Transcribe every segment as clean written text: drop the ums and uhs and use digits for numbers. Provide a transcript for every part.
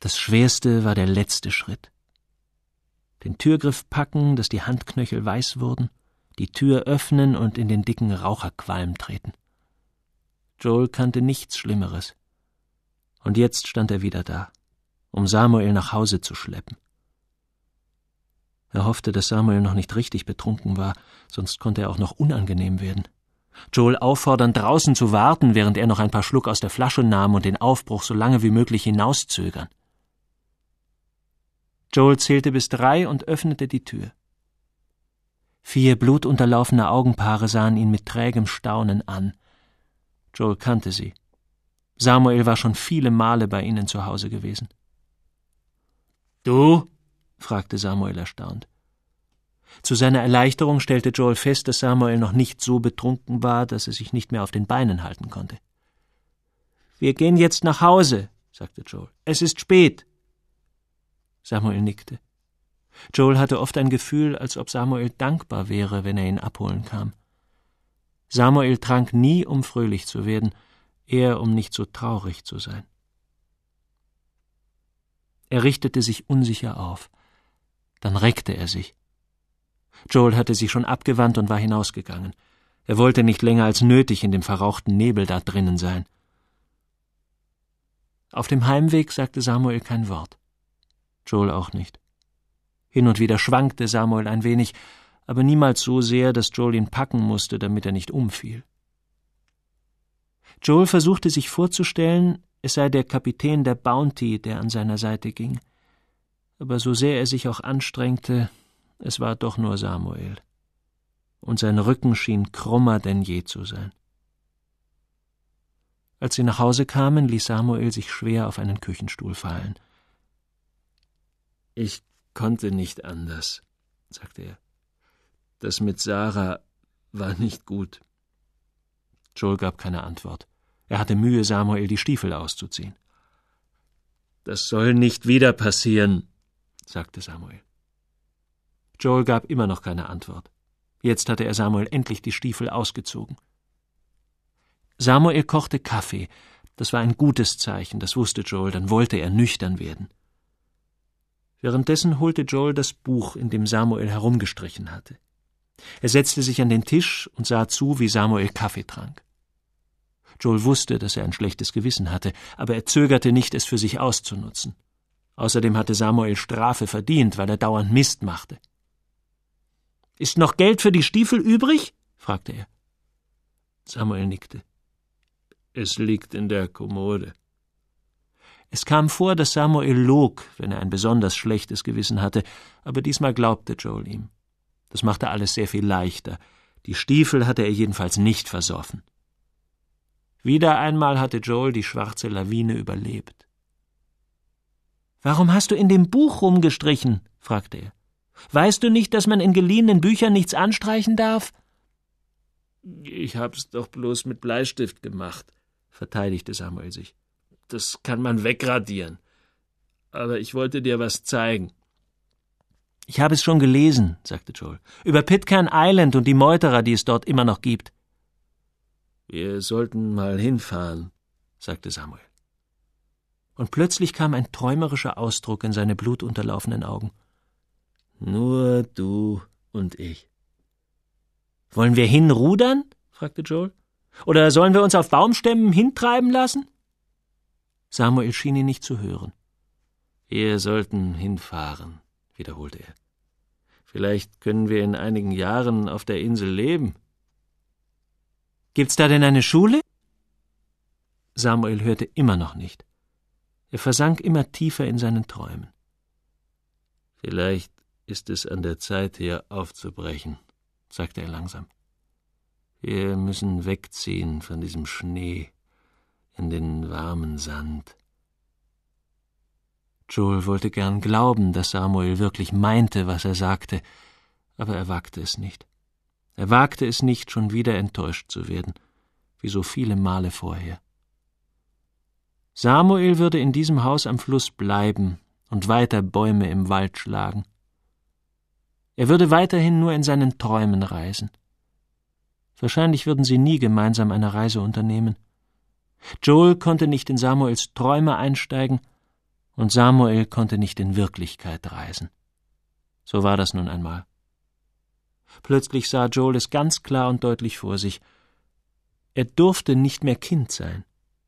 Das Schwerste war der letzte Schritt. Den Türgriff packen, dass die Handknöchel weiß wurden, die Tür öffnen und in den dicken Raucherqualm treten. Joel kannte nichts Schlimmeres. Und jetzt stand er wieder da, um Samuel nach Hause zu schleppen. Er hoffte, dass Samuel noch nicht richtig betrunken war, sonst konnte er auch noch unangenehm werden. Joel auffordern, draußen zu warten, während er noch ein paar Schluck aus der Flasche nahm und den Aufbruch so lange wie möglich hinauszögern. Joel zählte bis 3 und öffnete die Tür. 4 blutunterlaufene Augenpaare sahen ihn mit trägem Staunen an. Joel kannte sie. Samuel war schon viele Male bei ihnen zu Hause gewesen. »Du?« fragte Samuel erstaunt. Zu seiner Erleichterung stellte Joel fest, dass Samuel noch nicht so betrunken war, dass er sich nicht mehr auf den Beinen halten konnte. »Wir gehen jetzt nach Hause«, sagte Joel. »Es ist spät.« Samuel nickte. Joel hatte oft ein Gefühl, als ob Samuel dankbar wäre, wenn er ihn abholen kam. Samuel trank nie, um fröhlich zu werden, eher um nicht so traurig zu sein. Er richtete sich unsicher auf. Dann reckte er sich. Joel hatte sich schon abgewandt und war hinausgegangen. Er wollte nicht länger als nötig in dem verrauchten Nebel da drinnen sein. Auf dem Heimweg sagte Samuel kein Wort. Joel auch nicht. Hin und wieder schwankte Samuel ein wenig, aber niemals so sehr, dass Joel ihn packen musste, damit er nicht umfiel. Joel versuchte sich vorzustellen, es sei der Kapitän der Bounty, der an seiner Seite ging. Aber so sehr er sich auch anstrengte, es war doch nur Samuel. Und sein Rücken schien krummer denn je zu sein. Als sie nach Hause kamen, ließ Samuel sich schwer auf einen Küchenstuhl fallen. »Ich konnte nicht anders«, sagte er. »Das mit Sarah war nicht gut.« Joel gab keine Antwort. Er hatte Mühe, Samuel die Stiefel auszuziehen. »Das soll nicht wieder passieren«, sagte Samuel. Joel gab immer noch keine Antwort. Jetzt hatte er Samuel endlich die Stiefel ausgezogen. Samuel kochte Kaffee. Das war ein gutes Zeichen, das wusste Joel, dann wollte er nüchtern werden. Währenddessen holte Joel das Buch, in dem Samuel herumgestrichen hatte. Er setzte sich an den Tisch und sah zu, wie Samuel Kaffee trank. Joel wusste, dass er ein schlechtes Gewissen hatte, aber er zögerte nicht, es für sich auszunutzen. Außerdem hatte Samuel Strafe verdient, weil er dauernd Mist machte. »Ist noch Geld für die Stiefel übrig?« fragte er. Samuel nickte. »Es liegt in der Kommode.« Es kam vor, dass Samuel log, wenn er ein besonders schlechtes Gewissen hatte, aber diesmal glaubte Joel ihm. Das machte alles sehr viel leichter. Die Stiefel hatte er jedenfalls nicht versoffen. Wieder einmal hatte Joel die schwarze Lawine überlebt. »Warum hast du in dem Buch rumgestrichen?« fragte er. »Weißt du nicht, dass man in geliehenen Büchern nichts anstreichen darf?« »Ich hab's doch bloß mit Bleistift gemacht«, verteidigte Samuel sich. »Das kann man wegradieren. Aber ich wollte dir was zeigen.« »Ich habe es schon gelesen«, sagte Joel, »über Pitcairn Island und die Meuterer, die es dort immer noch gibt.« »Wir sollten mal hinfahren«, sagte Samuel. Und plötzlich kam ein träumerischer Ausdruck in seine blutunterlaufenen Augen. »Nur du und ich.« »Wollen wir hinrudern?« fragte Joel. »Oder sollen wir uns auf Baumstämmen hintreiben lassen?« Samuel schien ihn nicht zu hören. »Wir sollten hinfahren«, wiederholte er. »Vielleicht können wir in einigen Jahren auf der Insel leben.« »Gibt's da denn eine Schule?« Samuel hörte immer noch nicht. Er versank immer tiefer in seinen Träumen. »Vielleicht ist es an der Zeit, hier aufzubrechen«, sagte er langsam. »Wir müssen wegziehen von diesem Schnee in den warmen Sand.« Joel wollte gern glauben, dass Samuel wirklich meinte, was er sagte, aber er wagte es nicht. Er wagte es nicht, schon wieder enttäuscht zu werden, wie so viele Male vorher. Samuel würde in diesem Haus am Fluss bleiben und weiter Bäume im Wald schlagen. Er würde weiterhin nur in seinen Träumen reisen. Wahrscheinlich würden sie nie gemeinsam eine Reise unternehmen. Joel konnte nicht in Samuels Träume einsteigen, und Samuel konnte nicht in Wirklichkeit reisen. So war das nun einmal. Plötzlich sah Joel es ganz klar und deutlich vor sich. Er durfte nicht mehr Kind sein.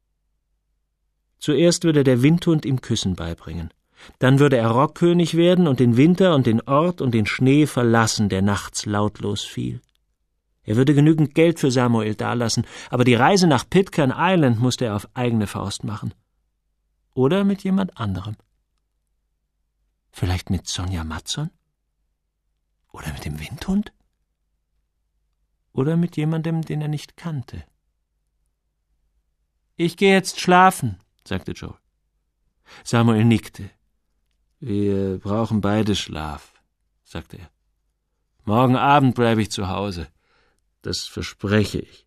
Zuerst würde der Windhund ihm Küssen beibringen. Dann würde er Rockkönig werden und den Winter und den Ort und den Schnee verlassen, der nachts lautlos fiel. Er würde genügend Geld für Samuel dalassen, aber die Reise nach Pitcairn Island musste er auf eigene Faust machen. Oder mit jemand anderem. Vielleicht mit Sonja Mattsson? Oder mit dem Windhund? Oder mit jemandem, den er nicht kannte? »Ich gehe jetzt schlafen«, sagte Joel. Samuel nickte. »Wir brauchen beide Schlaf«, sagte er. »Morgen Abend bleibe ich zu Hause. Das verspreche ich.«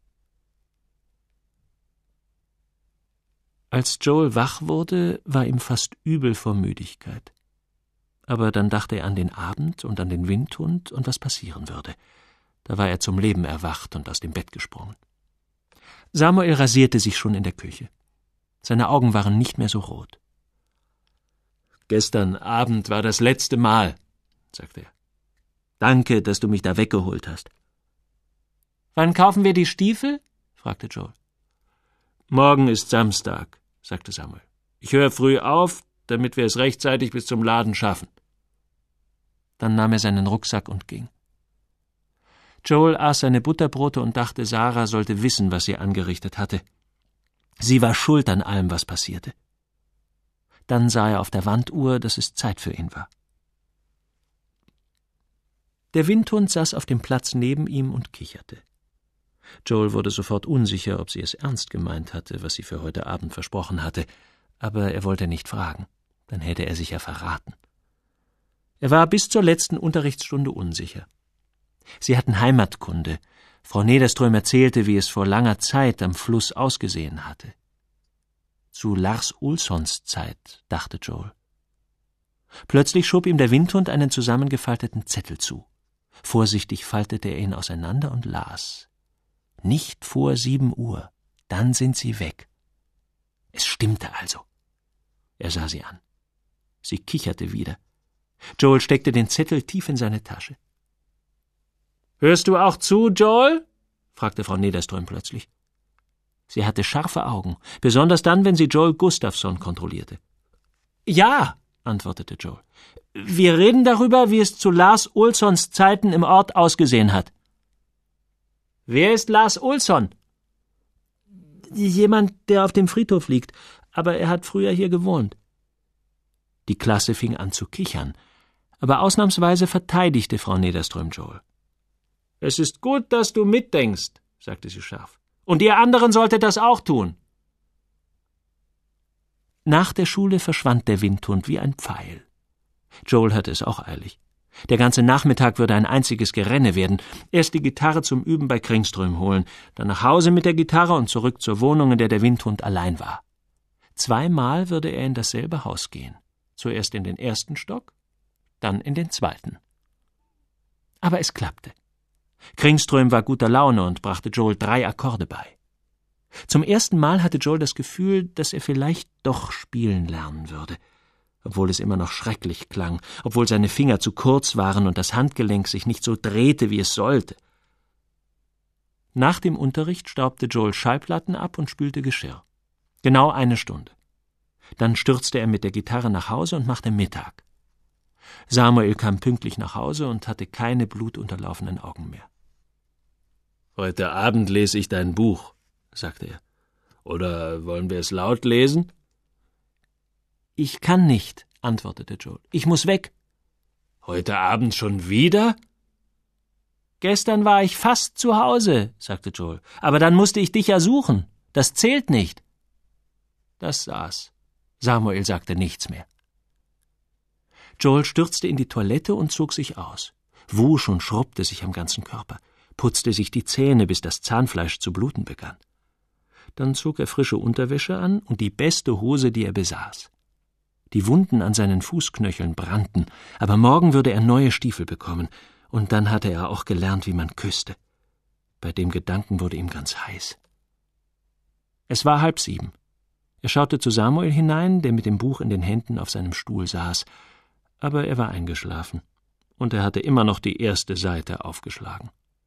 Als Joel wach wurde, war ihm fast übel vor Müdigkeit. Aber dann dachte er an den Abend und an den Windhund und was passieren würde. Da war er zum Leben erwacht und aus dem Bett gesprungen. Samuel rasierte sich schon in der Küche. Seine Augen waren nicht mehr so rot. »Gestern Abend war das letzte Mal«, sagte er. »Danke, dass du mich da weggeholt hast.« »Wann kaufen wir die Stiefel?« fragte Joel. »Morgen ist Samstag«, sagte Samuel. »Ich höre früh auf, damit wir es rechtzeitig bis zum Laden schaffen.« Dann nahm er seinen Rucksack und ging. Joel aß seine Butterbrote und dachte, Sarah sollte wissen, was sie angerichtet hatte. Sie war schuld an allem, was passierte. Dann sah er auf der Wanduhr, dass es Zeit für ihn war. Der Windhund saß auf dem Platz neben ihm und kicherte. Joel wurde sofort unsicher, ob sie es ernst gemeint hatte, was sie für heute Abend versprochen hatte, aber er wollte nicht fragen, dann hätte er sich ja verraten. Er war bis zur letzten Unterrichtsstunde unsicher. Sie hatten Heimatkunde. Frau Nederström erzählte, wie es vor langer Zeit am Fluss ausgesehen hatte. Zu Lars Olssons Zeit, dachte Joel. Plötzlich schob ihm der Windhund einen zusammengefalteten Zettel zu. Vorsichtig faltete er ihn auseinander und las. »Nicht vor 7 Uhr, dann sind sie weg.« Es stimmte also. Er sah sie an. Sie kicherte wieder. Joel steckte den Zettel tief in seine Tasche. »Hörst du auch zu, Joel?« fragte Frau Nederström plötzlich. Sie hatte scharfe Augen, besonders dann, wenn sie Joel Gustafsson kontrollierte. »Ja«, antwortete Joel. »Wir reden darüber, wie es zu Lars Olssons Zeiten im Ort ausgesehen hat.« »Wer ist Lars Olsson?« »Jemand, der auf dem Friedhof liegt, aber er hat früher hier gewohnt.« Die Klasse fing an zu kichern, aber ausnahmsweise verteidigte Frau Nederström Joel. »Es ist gut, dass du mitdenkst«, sagte sie scharf. »Und ihr anderen solltet das auch tun.« Nach der Schule verschwand der Windhund wie ein Pfeil. Joel hatte es auch eilig. Der ganze Nachmittag würde ein einziges Gerenne werden. Erst die Gitarre zum Üben bei Kringström holen, dann nach Hause mit der Gitarre und zurück zur Wohnung, in der der Windhund allein war. 2-mal würde er in dasselbe Haus gehen. Zuerst in den 1. Stock, dann in den 2. Aber es klappte. Kringström war guter Laune und brachte Joel 3 Akkorde bei. Zum ersten Mal hatte Joel das Gefühl, dass er vielleicht doch spielen lernen würde, obwohl es immer noch schrecklich klang, obwohl seine Finger zu kurz waren und das Handgelenk sich nicht so drehte, wie es sollte. Nach dem Unterricht staubte Joel Schallplatten ab und spülte Geschirr. Genau 1 Stunde. Dann stürzte er mit der Gitarre nach Hause und machte Mittag. Samuel kam pünktlich nach Hause und hatte keine blutunterlaufenen Augen mehr. »Heute Abend lese ich dein Buch«, sagte er. »Oder wollen wir es laut lesen?« »Ich kann nicht«, antwortete Joel. »Ich muss weg.« »Heute Abend schon wieder?« »Gestern war ich fast zu Hause«, sagte Joel. »Aber dann musste ich dich ja suchen. Das zählt nicht.« Das saß. Samuel sagte nichts mehr. Joel stürzte in die Toilette und zog sich aus. Wusch und schrubbte sich am ganzen Körper, putzte sich die Zähne, bis das Zahnfleisch zu bluten begann. Dann zog er frische Unterwäsche an und die beste Hose, die er besaß. Die Wunden an seinen Fußknöcheln brannten, aber morgen würde er neue Stiefel bekommen, und dann hatte er auch gelernt, wie man küsste. Bei dem Gedanken wurde ihm ganz heiß. Es war 6:30. Er schaute zu Samuel hinein, der mit dem Buch in den Händen auf seinem Stuhl saß, aber er war eingeschlafen, und er hatte immer noch die erste Seite aufgeschlagen.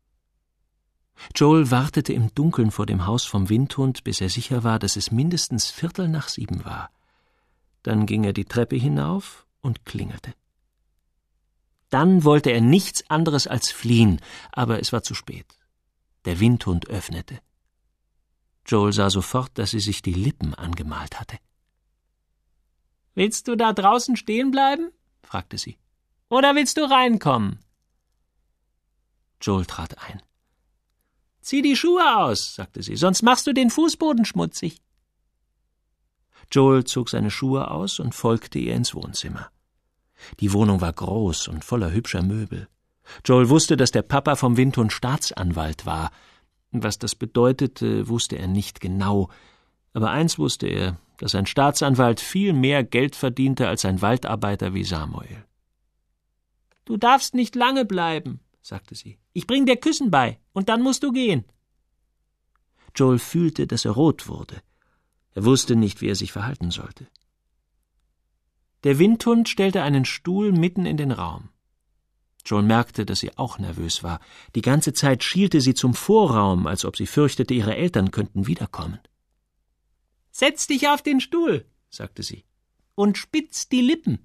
Joel wartete im Dunkeln vor dem Haus vom Windhund, bis er sicher war, dass es mindestens 7:15 war. Dann ging er die Treppe hinauf und klingelte. Dann wollte er nichts anderes als fliehen, aber es war zu spät. Der Windhund öffnete. Joel sah sofort, dass sie sich die Lippen angemalt hatte. »Willst du da draußen stehen bleiben?« fragte sie. »Oder willst du reinkommen?« Joel trat ein. »Zieh die Schuhe aus«, sagte sie, »sonst machst du den Fußboden schmutzig.« Joel zog seine Schuhe aus und folgte ihr ins Wohnzimmer. Die Wohnung war groß und voller hübscher Möbel. Joel wusste, dass der Papa vom Windhund Staatsanwalt war. Was das bedeutete, wusste er nicht genau. Aber eins wusste er, dass ein Staatsanwalt viel mehr Geld verdiente als ein Waldarbeiter wie Samuel. »Du darfst nicht lange bleiben«, sagte sie. »Ich bring dir Küssen bei, und dann musst du gehen.« Joel fühlte, dass er rot wurde. Er wusste nicht, wie er sich verhalten sollte. Der Windhund stellte einen Stuhl mitten in den Raum. Joel merkte, dass sie auch nervös war. Die ganze Zeit schielte sie zum Vorraum, als ob sie fürchtete, ihre Eltern könnten wiederkommen. »Setz dich auf den Stuhl«, sagte sie, »und spitz die Lippen.«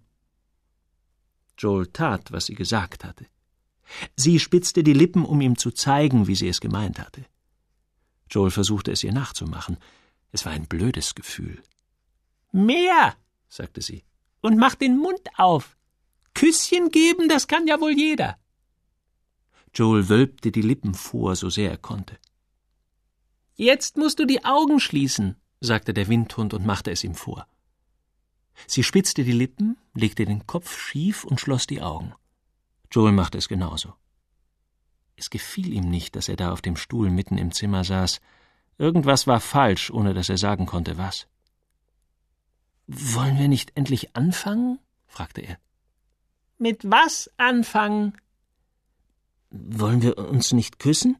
Joel tat, was sie gesagt hatte. Sie spitzte die Lippen, um ihm zu zeigen, wie sie es gemeint hatte. Joel versuchte es ihr nachzumachen. Es war ein blödes Gefühl. »Mehr«, sagte sie, »und mach den Mund auf. Küsschen geben, das kann ja wohl jeder.« Joel wölbte die Lippen vor, so sehr er konnte. »Jetzt musst du die Augen schließen«, sagte der Windhund und machte es ihm vor. Sie spitzte die Lippen, legte den Kopf schief und schloss die Augen. Joel machte es genauso. Es gefiel ihm nicht, dass er da auf dem Stuhl mitten im Zimmer saß. Irgendwas war falsch, ohne dass er sagen konnte, was. »Wollen wir nicht endlich anfangen?« fragte er. »Mit was anfangen?« »Wollen wir uns nicht küssen?«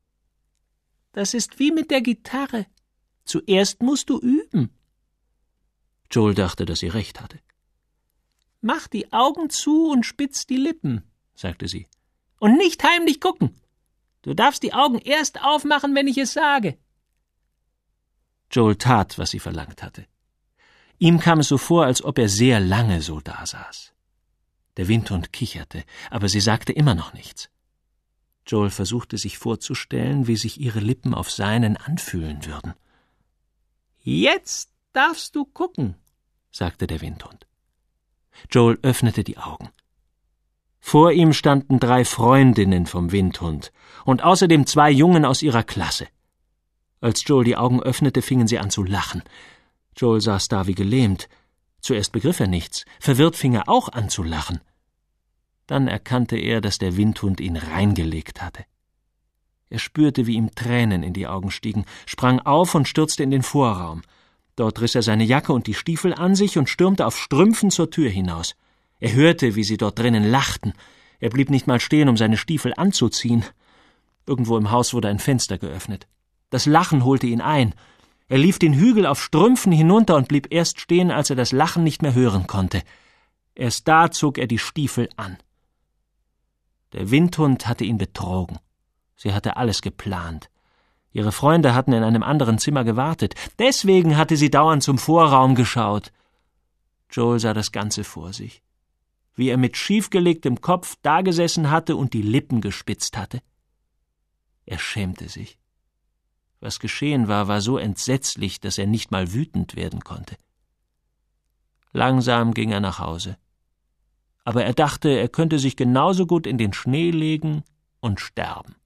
»Das ist wie mit der Gitarre. Zuerst musst du üben.« Joel dachte, dass sie recht hatte. »Mach die Augen zu und spitz die Lippen«, sagte sie. »Und nicht heimlich gucken. Du darfst die Augen erst aufmachen, wenn ich es sage.« Joel tat, was sie verlangt hatte. Ihm kam es so vor, als ob er sehr lange so dasaß. Der Windhund kicherte, aber sie sagte immer noch nichts. Joel versuchte sich vorzustellen, wie sich ihre Lippen auf seinen anfühlen würden. »Jetzt darfst du gucken«, sagte der Windhund. Joel öffnete die Augen. Vor ihm standen 3 Freundinnen vom Windhund und außerdem 2 Jungen aus ihrer Klasse. Als Joel die Augen öffnete, fingen sie an zu lachen. Joel saß da wie gelähmt. Zuerst begriff er nichts. Verwirrt fing er auch an zu lachen. Dann erkannte er, dass der Windhund ihn reingelegt hatte. Er spürte, wie ihm Tränen in die Augen stiegen, sprang auf und stürzte in den Vorraum. Dort riss er seine Jacke und die Stiefel an sich und stürmte auf Strümpfen zur Tür hinaus. Er hörte, wie sie dort drinnen lachten. Er blieb nicht mal stehen, um seine Stiefel anzuziehen. Irgendwo im Haus wurde ein Fenster geöffnet. Das Lachen holte ihn ein. Er lief den Hügel auf Strümpfen hinunter und blieb erst stehen, als er das Lachen nicht mehr hören konnte. Erst da zog er die Stiefel an. Der Windhund hatte ihn betrogen. Sie hatte alles geplant. Ihre Freunde hatten in einem anderen Zimmer gewartet. Deswegen hatte sie dauernd zum Vorraum geschaut. Joel sah das Ganze vor sich, wie er mit schiefgelegtem Kopf dagesessen hatte und die Lippen gespitzt hatte. Er schämte sich. Was geschehen war, war so entsetzlich, dass er nicht mal wütend werden konnte. Langsam ging er nach Hause. Aber er dachte, er könnte sich genauso gut in den Schnee legen und sterben.